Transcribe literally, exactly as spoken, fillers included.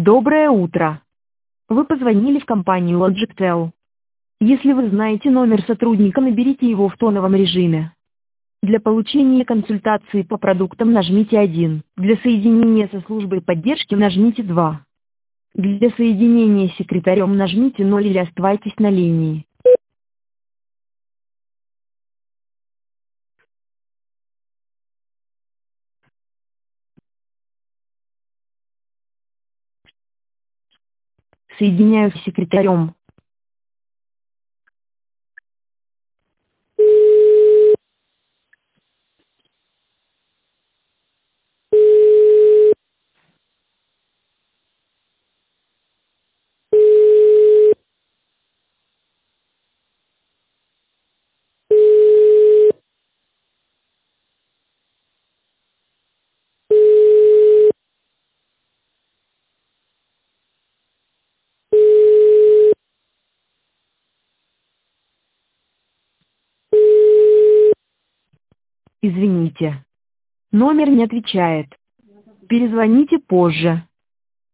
Доброе утро. Вы позвонили в компанию Logictel. Если вы знаете номер сотрудника, наберите его в тоновом режиме. Для получения консультации по продуктам нажмите один. Для соединения со службой поддержки нажмите два. Для соединения с секретарем нажмите ноль или оставайтесь на линии. Соединяю с секретарем. Извините. Номер не отвечает. Перезвоните позже.